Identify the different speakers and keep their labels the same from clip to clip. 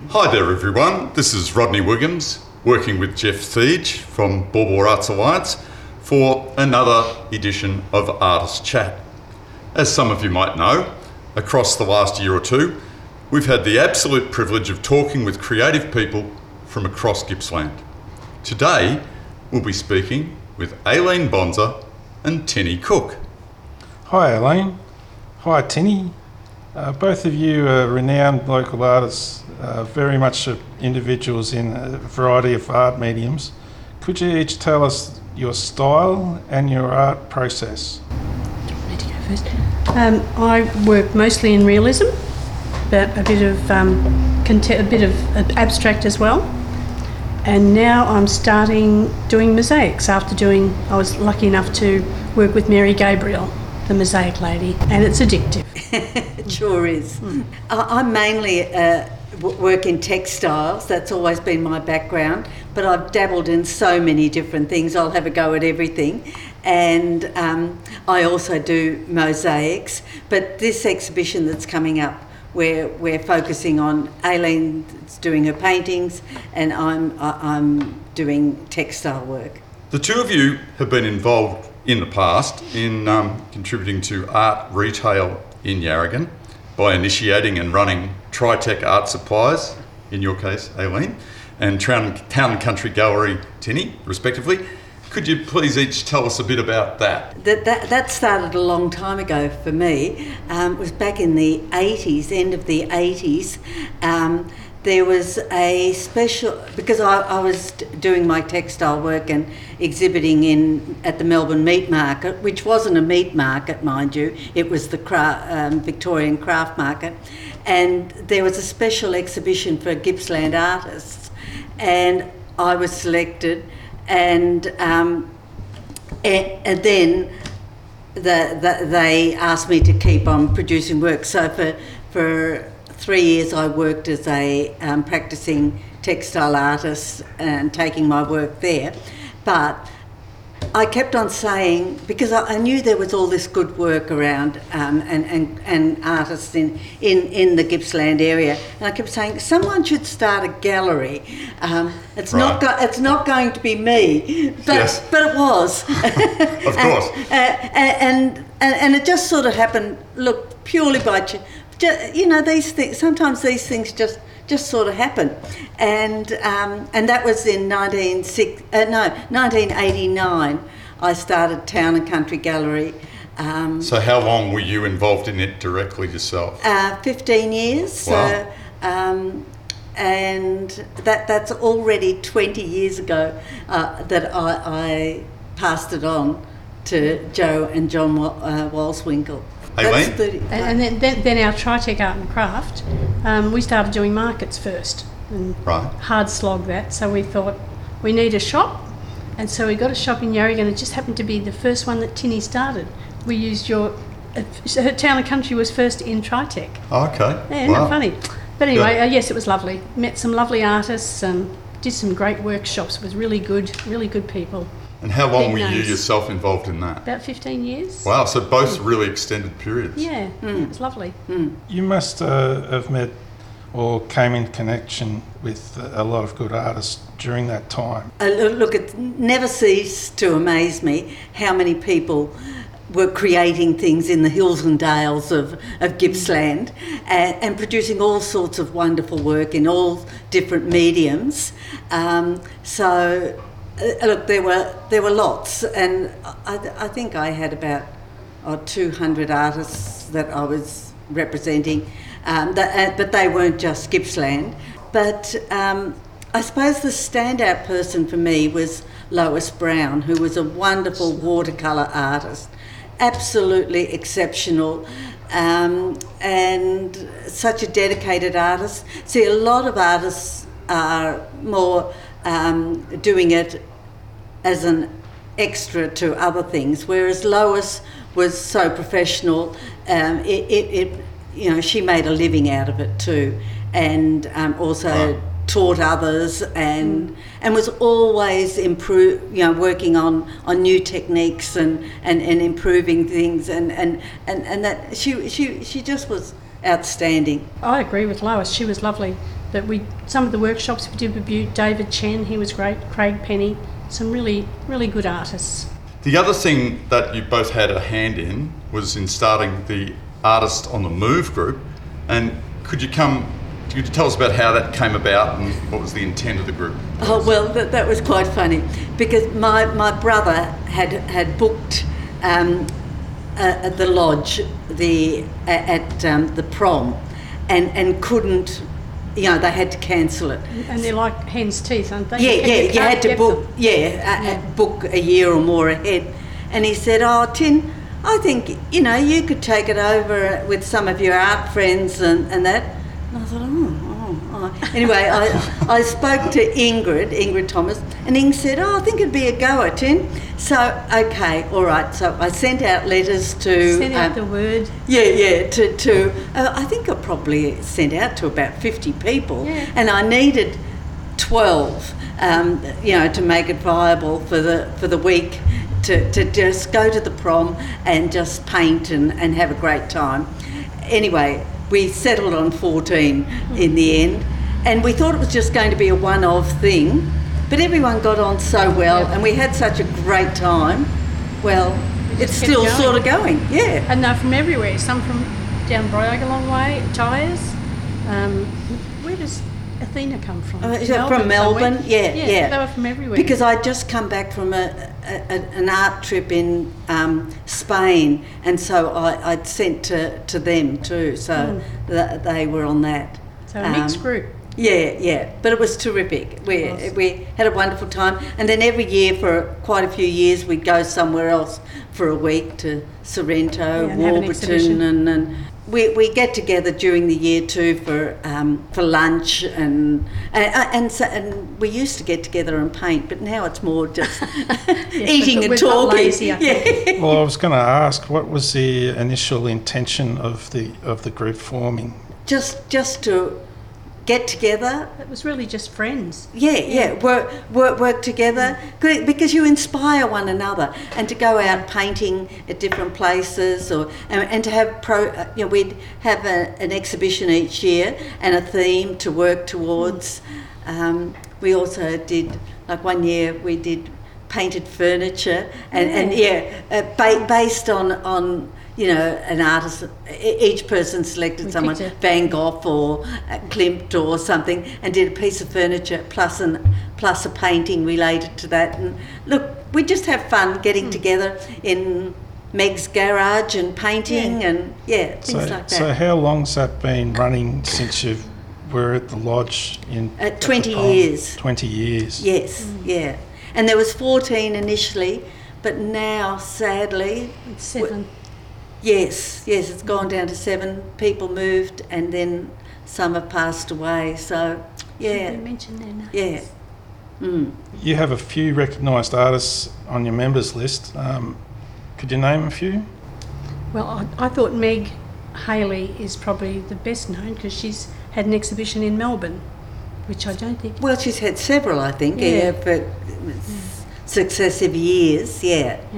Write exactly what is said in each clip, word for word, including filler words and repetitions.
Speaker 1: Hi there everyone, this is Rodney Wiggins working with Jeff Thiege from Baw Baw Arts Alliance for another edition of Artist Chat. As some of you might know, across the last year or two, we've had the absolute privilege of talking with creative people from across Gippsland. Today, we'll be speaking with Aileen Bonser and Tinny Cook.
Speaker 2: Hi Aileen. Hi Tinny. Uh, both of you are renowned local artists, uh, very much uh, individuals in a variety of art mediums. Could you each tell us your style and your art process?
Speaker 3: Do you want me to go first? Um, I work mostly in realism, but a bit of um, cont- a bit of abstract as well. And now I'm starting doing mosaics after doing, I was lucky enough to work with Mary Gabriel, the mosaic lady, and it's addictive.
Speaker 4: It sure is. Mm. I, I mainly uh, w- work in textiles, that's always been my background, but I've dabbled in so many different things, I'll have a go at everything. And um, I also do mosaics, but this exhibition that's coming up, where we're focusing on Aileen's doing her paintings and I'm I, I'm doing textile work.
Speaker 1: The two of you have been involved in the past in um, contributing to art retail in Yarragon by initiating and running Tritech Art Supplies, in your case Aileen, and Town, Town and Country Gallery Tinny, respectively. Could you please each tell us a bit about that?
Speaker 4: That that, that started a long time ago for me. Um, it was back in the eighties, end of the eighties. Um, there was a special, because I, I was doing my textile work and exhibiting in at the Melbourne Meat Market, which wasn't a meat market, mind you, it was the cra- um, Victorian craft market. And there was a special exhibition for Gippsland artists, and I was selected. And, um, and and then the, the, they asked me to keep on producing work. So for for three years I worked as a um, practicing textile artist and taking my work there. But I kept on saying, because I, I knew there was all this good work around um, and, and, and artists in, in, in the Gippsland area, and I kept saying, someone should start a gallery. Um, it's
Speaker 1: right.
Speaker 4: not go- it's not going to be me, but
Speaker 1: yes.
Speaker 4: but it was.
Speaker 1: Of course.
Speaker 4: and, and, and, and it just sort of happened, look, purely by, ch- just, you know, these things, sometimes these things just just sort of happen. And um, and that was in nineteen eighty-nine. I started Town and Country Gallery. Um,
Speaker 1: So how long were you involved in it directly yourself?
Speaker 4: uh, fifteen years.
Speaker 1: Wow.
Speaker 4: So, um, and that that's already twenty years ago uh, that I, I passed it on to Joe and John Wa- uh, Walswinkle.
Speaker 1: Aileen?
Speaker 4: That's thirty
Speaker 3: And, and then, then, then our Tritech Art and Craft, um, we started doing markets first and
Speaker 1: Right.
Speaker 3: hard slog that. So we thought we need a shop, and so we got a shop in Yarragon. It just happened to be the first one that Tinny started. We used your, uh, her Town and Country was first in Tritech.
Speaker 1: Oh, okay.
Speaker 3: Yeah, isn't
Speaker 1: Wow.
Speaker 3: that funny? But anyway,
Speaker 1: Yeah.
Speaker 3: uh, yes, it was lovely. Met some lovely artists and did some great workshops with really good, really good people.
Speaker 1: And how long were
Speaker 3: Big
Speaker 1: you
Speaker 3: names.
Speaker 1: yourself involved in that?
Speaker 3: About fifteen years.
Speaker 1: Wow, so both really extended periods.
Speaker 3: Yeah, yeah, it was lovely.
Speaker 2: You must uh, have met or came in connection with a lot of good artists during that time.
Speaker 4: Uh, look, look, it never ceased to amaze me how many people were creating things in the hills and dales of, of Gippsland and, and producing all sorts of wonderful work in all different mediums. Um, so, uh, look, there were there were lots, and I, I think I had about oh, two hundred artists that I was representing, um, that, uh, but they weren't just Gippsland. But um, I suppose the standout person for me was Lois Brown, who was a wonderful watercolour artist, absolutely exceptional, um, and such a dedicated artist. See, a lot of artists are more um, doing it as an extra to other things, whereas Lois was so professional. Um, it, it, it, you know, she made a living out of it too, and um, also
Speaker 1: Wow.
Speaker 4: taught others, and and was always improve, you know, working on, on new techniques and, and, and improving things, and, and, and, and that she she she just was outstanding.
Speaker 3: I agree with Lois. She was lovely. But we, some of the workshops we did with Bu- David Chen, he was great, Craig Penny, some really, really good artists.
Speaker 1: The other thing that you both had a hand in was in starting the Artist on the Move group. And could you come, could you tell us about how that came about and what was the intent of the group?
Speaker 4: Oh, well, that, that was quite funny because my, my brother had had booked um, uh, at the lodge the at um, the prom and, and couldn't, you know, they had to cancel it.
Speaker 3: And they're like hen's teeth, aren't they?
Speaker 4: Yeah,
Speaker 3: You
Speaker 4: yeah, you
Speaker 3: can't
Speaker 4: had to
Speaker 3: get
Speaker 4: book,
Speaker 3: them.
Speaker 4: yeah, a, a book a year or more ahead. And he said, oh, Tin, I think, you know, you could take it over with some of your art friends and, and that. And I thought, oh, oh, oh. Anyway, I, I spoke to Ingrid, Ingrid Thomas, and Ing said, oh, I think it'd be a goer, Tin. So, okay, all right. So I sent out letters to...
Speaker 3: Send out
Speaker 4: um,
Speaker 3: the word.
Speaker 4: Yeah, yeah, to, to uh, I think I probably sent out to about fifty people.
Speaker 3: Yeah.
Speaker 4: And I needed twelve, um, you know, to make it viable for the for the week, to, to just go to the prom and just paint and, and have a great time. Anyway, we settled on fourteen in the end, and we thought it was just going to be a one-off thing, but everyone got on so well,
Speaker 3: Yep.
Speaker 4: and we had such a great time. Well, it's
Speaker 3: just kept
Speaker 4: still
Speaker 3: going.
Speaker 4: sort of going, yeah.
Speaker 3: And they're from everywhere. Some from down Bryagalong way, Tyres. Um, where does Athena come from?
Speaker 4: Uh, is that from
Speaker 3: somewhere?
Speaker 4: Melbourne? Yeah, yeah.
Speaker 3: They were from everywhere.
Speaker 4: Because I'd just come back from a, a, a, an art trip in um, Spain, and so I, I'd sent to, to them too, so th- they were on that.
Speaker 3: so a mixed
Speaker 4: Um,
Speaker 3: group.
Speaker 4: Yeah, yeah, but it was terrific. We
Speaker 3: It was.
Speaker 4: we had a wonderful time, and then every year for quite a few years we'd go somewhere else for a week to Sorrento,
Speaker 3: Yeah, and have an exhibition.
Speaker 4: Warburton, and, and we we get together during the year too for um, for lunch, and and and, so, and we used to get together and paint, but now it's more just eating
Speaker 3: we've
Speaker 4: and
Speaker 3: got
Speaker 4: talking.
Speaker 3: lazy, I think.
Speaker 4: Yeah.
Speaker 2: Well, I was going to ask, what was the initial intention of the of the group forming?
Speaker 4: just just to get together.
Speaker 3: It was really just friends.
Speaker 4: Yeah, yeah, work, work, work together, Good, because you inspire one another, and to go out painting at different places, or and, and to have pro, uh, you know, we'd have a, an exhibition each year and a theme to work towards. Um, we also did, like one year we did painted furniture, and and yeah, uh, ba- based on on. You know, an artist, e- each person selected
Speaker 3: We
Speaker 4: someone,
Speaker 3: picked a-
Speaker 4: Van Gogh or uh, Klimt or something, and did a piece of furniture plus an plus a painting related to that. And look, we just have fun getting together in Meg's garage and painting,
Speaker 3: Yeah.
Speaker 4: and yeah,
Speaker 2: So,
Speaker 4: things like that.
Speaker 2: so how long's that been running since you were at the lodge in
Speaker 4: Uh,
Speaker 2: at the
Speaker 4: twenty
Speaker 2: prom?
Speaker 4: years.
Speaker 2: Twenty years.
Speaker 4: Yes, yeah, and there was fourteen initially, but now sadly,
Speaker 3: It's seven.
Speaker 4: yes, yes, it's gone down to seven. People moved, and then some have passed away. So yeah,
Speaker 3: You mentioned their names.
Speaker 4: yeah. Mm.
Speaker 2: You have a few recognised artists on your members list. Um, could you name a few?
Speaker 3: Well, I, I thought Meg Haley is probably the best known because she's had an exhibition in Melbourne, which I don't think.
Speaker 4: Well, she's had several, I think, yeah,
Speaker 3: Yeah.
Speaker 4: for s- successive years, yeah.
Speaker 3: Yeah.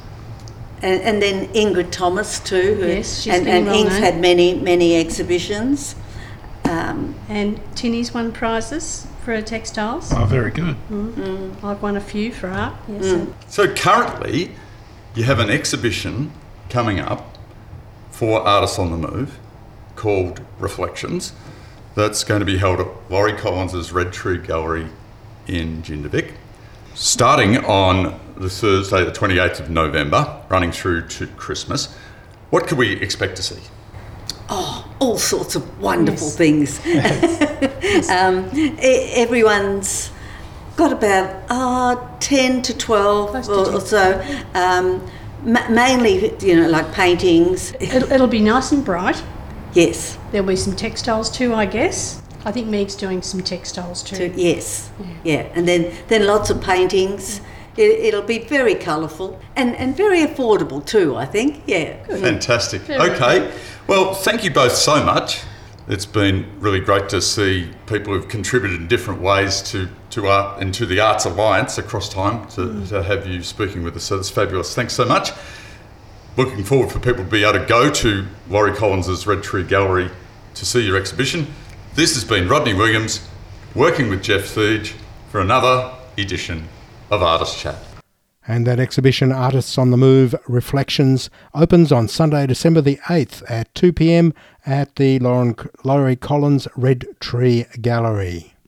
Speaker 4: And, and then Ingrid Thomas too, who,
Speaker 3: Yes, she's
Speaker 4: and,
Speaker 3: been
Speaker 4: and
Speaker 3: well
Speaker 4: Ing's
Speaker 3: known.
Speaker 4: had many, many exhibitions. Um,
Speaker 3: And Tinny's won prizes for her textiles.
Speaker 2: Oh, very good.
Speaker 3: I've won a few for art. Yes.
Speaker 4: Mm.
Speaker 3: and-
Speaker 1: So currently, you have an exhibition coming up for Artists on the Move called Reflections. That's going to be held at Laurie Collins's Red Tree Gallery in Jindavick, starting on the Thursday, the twenty-eighth of November, running through to Christmas. What could we expect to see?
Speaker 4: oh, all sorts of wonderful
Speaker 3: Yes.
Speaker 4: things. um, e- everyone's got about uh, ten to twelve
Speaker 3: Close to
Speaker 4: or,
Speaker 3: ten.
Speaker 4: or so. Um, ma- mainly, you know, like paintings.
Speaker 3: It'll, it'll be nice and bright.
Speaker 4: Yes,
Speaker 3: There'll be some textiles too, I guess. I think Meg's doing some textiles too.
Speaker 4: to, yes, yeah, and then then lots of paintings. It, it'll be very colourful and, and very affordable too, I think. Yeah.
Speaker 1: Fantastic.
Speaker 3: Very
Speaker 1: Okay. Well, thank you both so much. It's been really great to see people who've contributed in different ways to, to art and to the Arts Alliance across time to, to have you speaking with us. So it's fabulous. Thanks so much. Looking forward for people to be able to go to Laurie Collins's Red Tree Gallery to see your exhibition. This has been Rodney Williams, working with Jeff Thiege for another edition of Artist Chat.
Speaker 5: And that exhibition, Artists on the Move Reflections, opens on Sunday, December the eighth at two p m at the Lauren, Laurie Collins Red Tree Gallery.